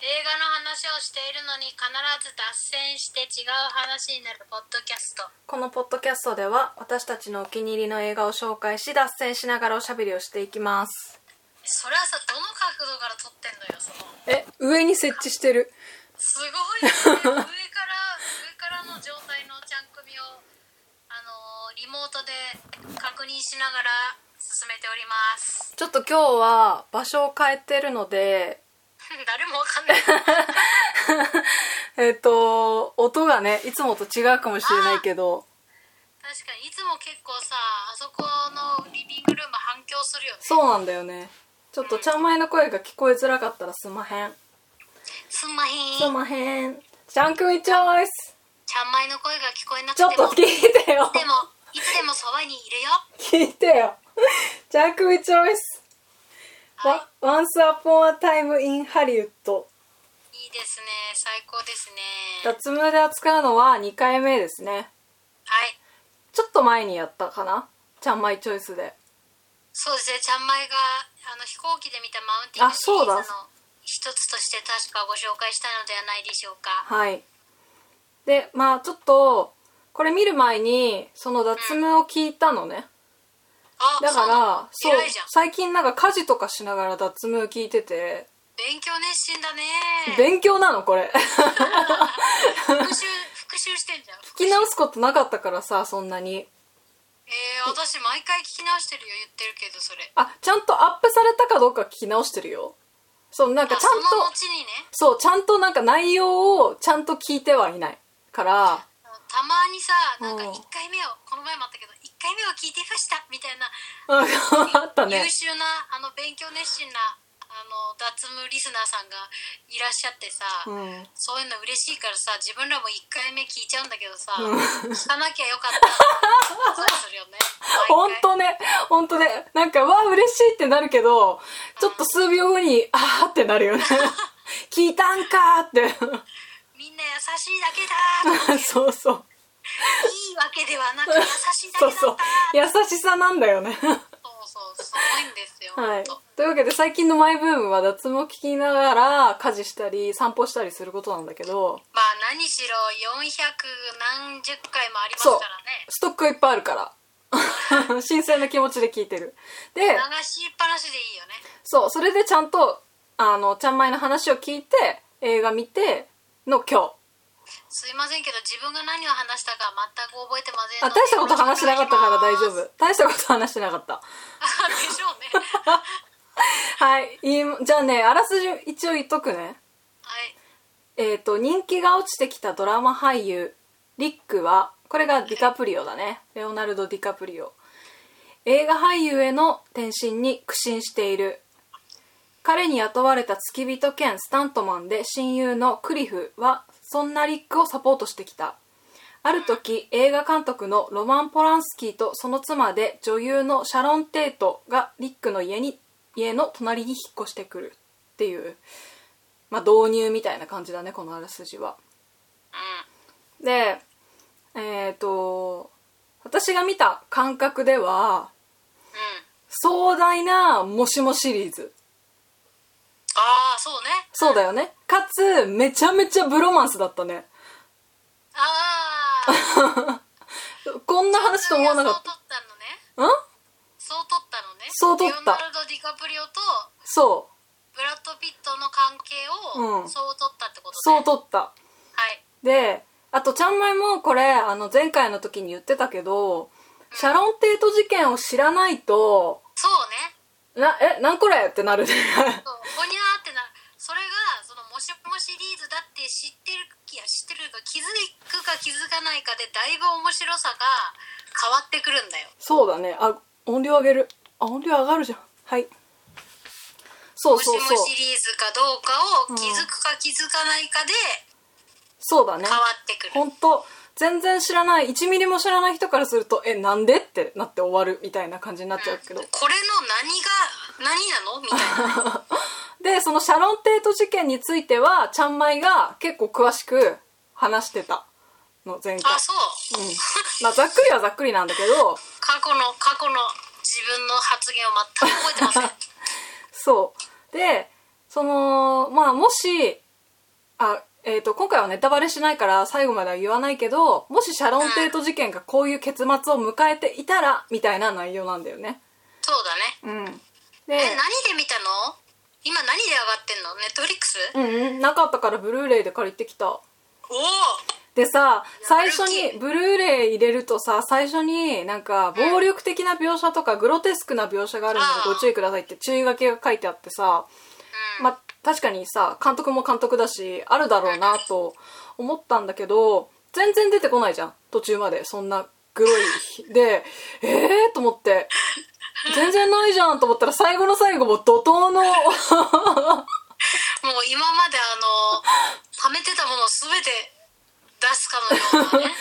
映画の話をしているのに必ず脱線して違う話になるポッドキャスト。 このポッドキャストでは私たちのお気に入りの映画を紹介し脱線しながらおしゃべりをしていきます。 それはさ、どの角度から撮ってんのよ、その。 上に設置してる。 すごいね。上からの状態のちゃん組をリモートで確認しながら進めております。 ちょっと今日は場所を変えてるので誰もわかんない音がねいつもと違うかもしれないけど、 確かにいつも結構さ、あそこのリビングルーム反響するよね。 そうなんだよね。ちょっとちゃんまいの声が聞こえづらかったらすまへん。 すんまへん。 すまへん。ちゃんくみチョイス。 ちゃんまいの声が聞こえなくちてもょっと聞いてよ。 いつでもそばにいるよ。 聞いてよ。ちゃんくみチョイス。 は Once Upon a Time in Hollywood。 いいですね、最高ですね。 脱毛で扱うのは2回目ですね。 はい、 ちょっと前にやったかな、ちゃんまいチョイスで。 そうですね、ちゃんまいが飛行機で見たマウンティングシリーズの一つとして確かご紹介したのではないでしょうか。 はい。でまあちょっとこれ見る前にその脱毛を聞いたのね、だからそう偉いじゃん。 最近なんか家事とかしながら脱毛聞いてて。 勉強熱心だね。 勉強なのこれ。 復習してんじゃん。 聞き直すことなかったからさ、そんなに。 私毎回聞き直してるよ、言ってるけど。それちゃんとアップされたかどうか聞き直してるよ。そうなんかちゃんとその後にね。 そうちゃんとなんか内容をちゃんと聞いてはいないからたまにさ、なんか1回目をこの前もあったけど1回目を聞いていましたみたいなあったね。 優秀な勉強熱心な脱毛リスナーさんがいらっしゃってさ、そういうの嬉しいからさ、自分らも1回目聞いちゃうんだけどさ、聞かなきゃよかったそうするよね。 ほんとね、ほんとね、なんかわあ嬉しいってなるけど、ちょっと数秒後にあーってなるよね。聞いたんかーって。 みんな優しいだけだーそうそう、 いいわけではなく優しいだけだったー。 そう優しさなんだよね。 そうすごいんですよ。 はい、というわけで最近のマイブームは脱毛聞きながら家事したり散歩したりすることなんだけど、 まあ何しろ400何十回もありますからね。 ストックいっぱいあるから新鮮な気持ちで聞いてる。で流しっぱなしでいいよね。 それでちゃんとちゃんまいの話を聞いて映画見ての今日。 すいませんけど自分が何を話したか全く覚えてませんので。 大したこと話してなかったから大丈夫。大したこと話してなかった。 でしょうね。 はい、じゃあね、あらすじ一応言っとくね。 はい。 人気が落ちてきたドラマ俳優リックは、これがディカプリオだね、レオナルド・ディカプリオ。映画俳優への転身に苦心している。彼に雇われた付き人兼スタントマンで親友のクリフはそんなリックをサポートしてきた。ある時映画監督のロマン・ポランスキーとその妻で女優のシャロン・テートがリックの家の隣に引っ越してくるっていう、導入みたいな感じだね、このあらすじは。で私が見た感覚では、壮大なもしもシリーズ。 ああ、そうね。 そうだよね。かつめちゃめちゃブロマンスだったね。 ああこんな話と思わなかった。 そう撮ったのね。そう撮ったのね。 そう撮った。 レオナルド・ディカプリオとそうブラッド・ピットの関係をそう撮ったってことね。 そう撮った。 はい。 であとちゃんまいもこれ前回の時に言ってたけど、シャロン・テート事件を知らないとそうね。 なんこれってなるね。 そう、ほにゃーってなる。それがそのもしもシリーズだって知ってるけど気づくか気づかないかでだいぶ面白さが変わってくるんだよ。 そうだね。音量上げる。音量上がるじゃん。はい。そうもしもシリーズかどうかを気づくか気づかないかでそうだね、 変わってくる。 ほんと全然知らない、1ミリも知らない人からするとなんでってなって終わるみたいな感じになっちゃうけど、 これの何なのみたいな。 でそのシャロン・テート事件についてはちゃんまいが結構詳しく話してたの前回。 そう、 ざっくりはざっくりなんだけど、 過去の自分の発言を全く覚えてません。 そうでもし今回はネタバレしないから最後までは言わないけど、もしシャロン・テート事件がこういう結末を迎えていたらみたいな内容なんだよね。 そうだね。 で、 何で見たの？今何で上がってんの？ネットフリックス？ なかったからブルーレイで借りてきた。 おお。 でさ、最初にブルーレイ入れるとさ、最初になんか暴力的な描写とかグロテスクな描写があるのでご注意くださいって注意書きが書いてあってさ、確かにさ、監督も監督だしあるだろうなと思ったんだけど、全然出てこないじゃん、途中まで。そんなグロいでと思って全然ないじゃんと思ったら、最後の最後も怒涛のもう今まで溜めてたものを全て出すかのようなね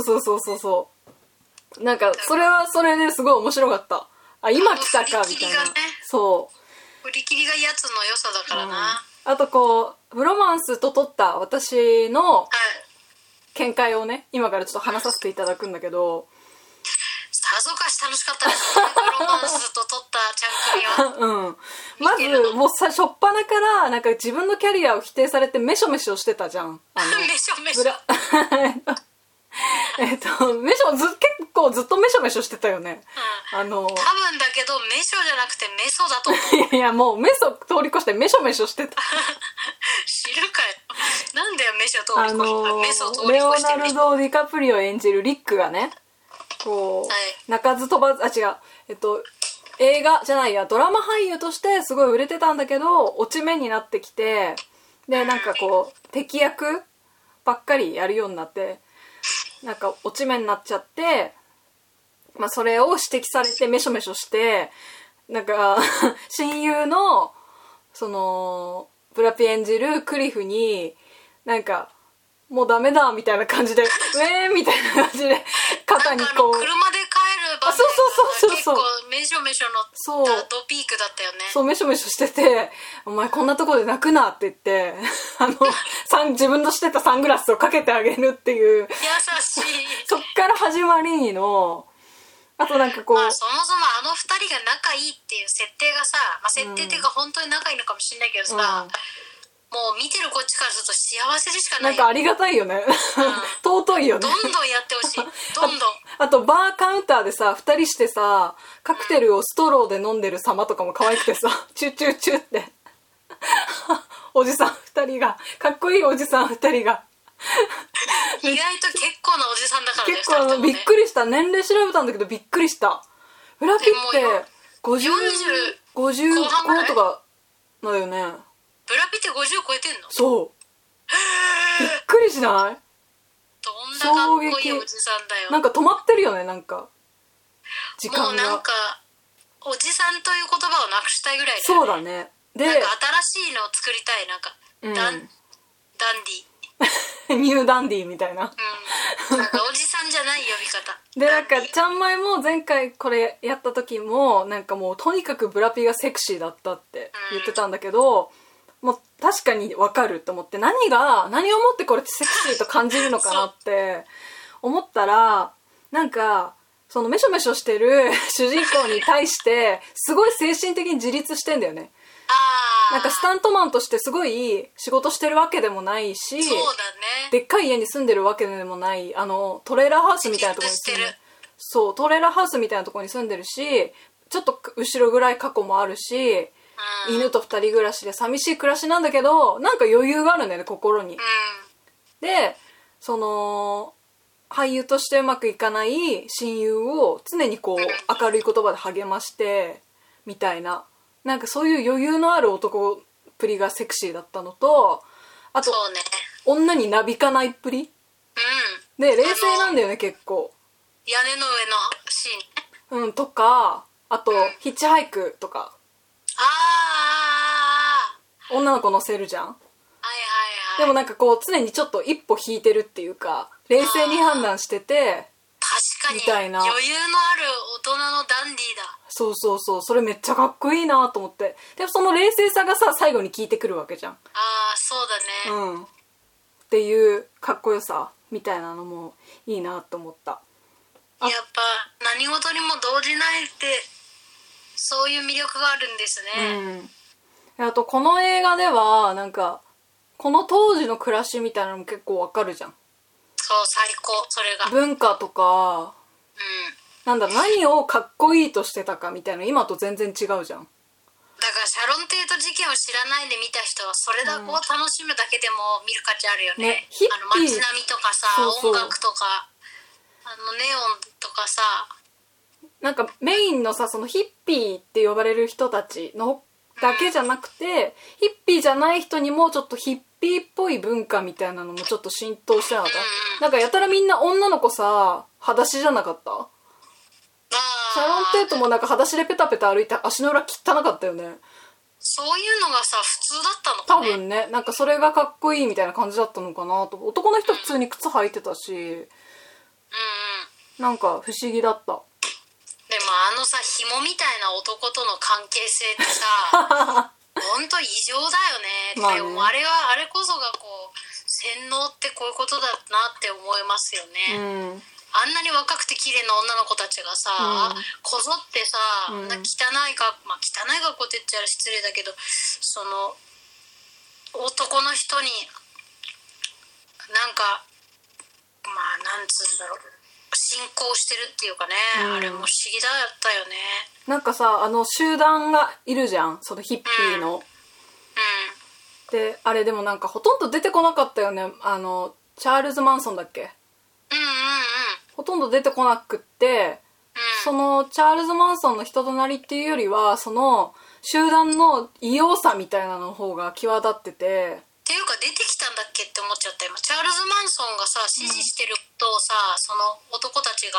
そうなんかそれはそれですごい面白かった。今来たかみたいな、 振り切りがやつの良さだからな。 あとこうブロマンスと撮った私の見解をね、今からちょっと話させていただくんだけど、 さぞかし楽しかったですね。ブロマンスと撮ったちゃんくりはまずもうさ、初っ端からなんか自分のキャリアを否定されてメショメショしてたじゃん。 メショメショ結構ずっとメショメショしてたよね。 多分だけどメショじゃなくてメソだと思う。 いやもうメソ通り越してメショメショしてた。 知るかよ。なんだよメショ通り越してメソ通りレオ越してナルド・ディカプリオ演じるリックがね、こう、鳴かず飛ばず、映画じゃないや、ドラマ俳優としてすごい売れてたんだけど、落ち目になってきて、でなんかこう敵役ばっかりやるようになって、なんか落ち目になっちゃって、それを指摘されてメショメショして、なんか親友のそのブラピ演じるクリフになんかもうダメだみたいな感じでみたいな感じで肩にこう車で帰る場面が結構メショメショのドピークだったよね。 そうメショメショしてて、お前こんなとこで泣くなって言って自分のしてたサングラスをかけてあげるっていう、 優しいそっから始まりの、あとなんかこう、 そもそも二人が仲いいっていう設定がさ、設定っていうか本当に仲いいのかもしれないけどさ、もう見てるこっちからすると幸せでしかない。 なんかありがたいよね、尊いよね。 どんどんやってほしい。どんどんあとバーカウンターでさ、2人してさカクテルをストローで飲んでる様とかも可愛くてさチューチューチューっておじさん2人が、かっこいいおじさん2人が意外と結構なおじさんだからね。 結構びっくりした。年齢調べたんだけどびっくりした。ブラピって55とかだよね。 ブラピって50超えてんの？ そうびっくりしない？ どんなかっこいいおじさんだよ。 なんか止まってるよね、なんか時間が。 もうなんかおじさんという言葉をなくしたいぐらいだよね。 そうだね。でなんか新しいのを作りたい。なんか、ダンディニューダンディみたいな、 なんかおじさんじゃない呼び方でなんかちゃんまいも前回これやった時もなんかもうとにかくブラピがセクシーだったって言ってたんだけど、もう確かに分かると思って、何をもってこれセクシーと感じるのかなって思ったら、なんかそのメショメショしてる主人公に対してすごい精神的に自立してんだよね。なんかスタントマンとしてすごい仕事してるわけでもないし、 そうだね、 でっかい家に住んでるわけでもない、トレーラーハウスみたいなところに住んでる。そうトレーラーハウスみたいなところに住んでるし、ちょっと後ろぐらい過去もあるし、犬と2人暮らしで寂しい暮らしなんだけど、なんか余裕があるんだよね、心に。でその俳優としてうまくいかない親友を常にこう明るい言葉で励ましてみたいな、なんかそういう余裕のある男っぷりがセクシーだったのと、あと、 そうね、 女になびかないっぷり、で冷静なんだよね結構。 屋根の上のシーンとか、あと、ヒッチハイクとか、女の子乗せるじゃん。でもなんかこう常にちょっと一歩引いてるっていうか、冷静に判断してて確かにみたいな、 余裕のある大人のダンディーだ。 そうそれめっちゃかっこいいなと思って。でもその冷静さがさ最後に効いてくるわけじゃん。 そうだね、 っていうかっこよさみたいなのもいいなと思った。 やっぱ何事にも動じないってそういう魅力があるんですね。 あとこの映画ではなんかこの当時の暮らしみたいなのも結構わかるじゃん。 そう最高それが。 文化とか、なんだろう、何をかっこいいとしてたかみたいな今と全然違うじゃん。 だからシャロンテート事件を知らないで見た人はそれだを楽しむだけでも見る価値あるよね。 ヒッピー街並みとかさ、 そうそう音楽とかネオンとかさ、 なんかメインのさ、そのヒッピーって呼ばれる人たちのだけじゃなくて、ヒッピーじゃない人にもちょっとヒッピーっぽい文化みたいなのもちょっと浸透してなかった？なんかやたらみんな女の子さ裸足じゃなかった？シャロンテートもなんか裸足でペタペタ歩いて足の裏汚かったよね。 そういうのがさ普通だったのかね。 多分ね、なんかそれがかっこいいみたいな感じだったのかなと。男の人普通に靴履いてたし、なんか不思議だった。 でもさ紐みたいな男との関係性ってさほんと異常だよね。まあね、あれこそがこう洗脳ってこういうことだなって思いますよね。あんなに若くて綺麗な女の子たちがさ、こぞってさ、汚い学校って言っちゃ失礼だけど、その男の人になんかなんつうんだろう、信仰してるっていうかね、あれも不思議だったよね。 なんかさ、集団がいるじゃん、そのヒッピーの。で、あれでもなんかほとんど出てこなかったよね。チャールズ・マンソンだっけ？ほとんど出てこなくって、そのチャールズ・マンソンの人となりっていうよりは、その集団の異様さみたいなの方が際立ってて。 っていうか出てきたんだっけって思っちゃった今。チャールズ・マンソンがさ支持してることをさ、その男たちが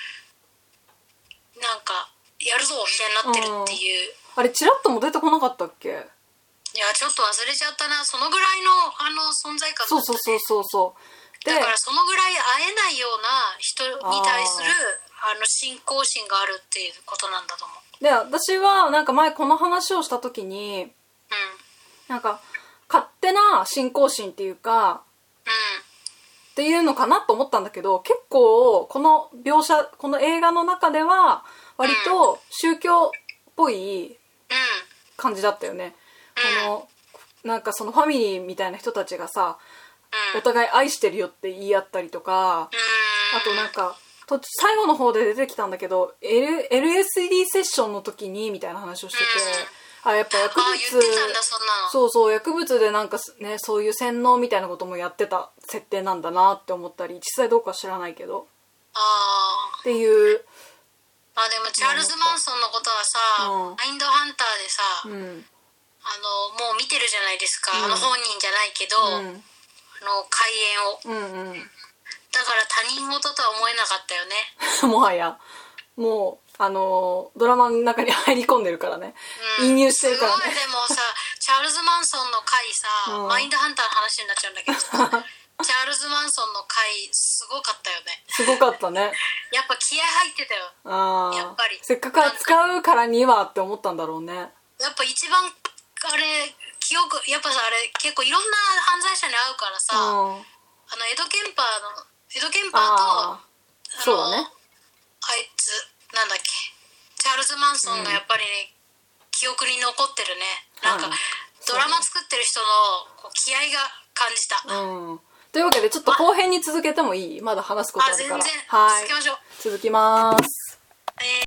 なんかやるぞみたいになってるっていう、 あれチラッとも出てこなかったっけ？ いやちょっと忘れちゃったな。そのぐらいの存在感だったね。 そうだからそのぐらい会えないような人に対する信仰心があるっていうことなんだと思う。 で、私はなんか前この話をした時に、なんか勝手な信仰心っていうか、っていうのかなと思ったんだけど、結構この描写、この映画の中では割と宗教っぽい感じだったよね。なんかそのファミリーみたいな人たちがさ、お互い愛してるよって言い合ったりとか、あとなんか最後の方で出てきたんだけど、LSD セッションの時にみたいな話をしてて、やっぱ薬物、 言ってたんだそんなの。 そう薬物でなんかね、そういう洗脳みたいなこともやってた設定なんだなって思ったり、実際どうか知らないけどっていう。 でもチャールズ・マンソンのことはさ、マインドハンターでさ、もう見てるじゃないですか、本人じゃないけど、開演を、だから他人事とは思えなかったよね。 もはやもうドラマの中に入り込んでるからね、引入してるからね。 すごい。でもさチャールズ・マンソンの回さ、マインドハンターの話になっちゃうんだけどさチャールズ・マンソンの回すごかったよね。 すごかったね。 やっぱ気合入ってたよ。やっぱりせっかく扱うからにはって思ったんだろうね。 やっぱ一番記憶やっぱさ、あれ結構いろんな犯罪者に会うからさ、エド・ケンパーとそうだね、 あいつなんだっけ、チャールズ・マンソンがやっぱり、記憶に残ってるね。なんかドラマ作ってる人のこう気合が感じた。 というわけでちょっと後編に続けてもいい？まだ話すことあるから。 全然続けましょう。 続きます。